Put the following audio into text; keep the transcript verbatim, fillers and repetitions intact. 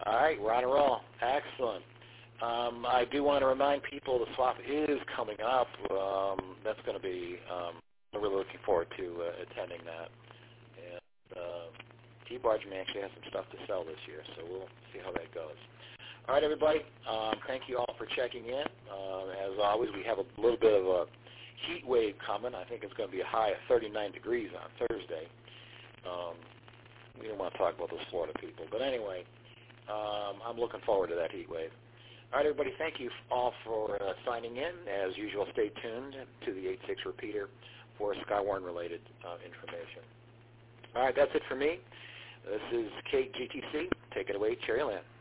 All right, we're on a roll. Excellent. Um, I do want to remind people the swap is coming up. Um, that's going to be, um, I'm really looking forward to uh, attending that. And uh, T-Bargeman actually has some stuff to sell this year, so we'll see how that goes. All right, everybody. Um, thank you all for checking in. Uh, as always, we have a little bit of a heat wave coming. I think it's going to be a high of thirty-nine degrees on Thursday. Um, we don't want to talk about those Florida people. But anyway, um, I'm looking forward to that heat wave. All right, everybody, thank you all for uh, signing in. As usual, stay tuned to the eight six repeater for Skywarn-related uh, information. All right, that's it for me. This is Kate G T C. Take it away, Cherryland.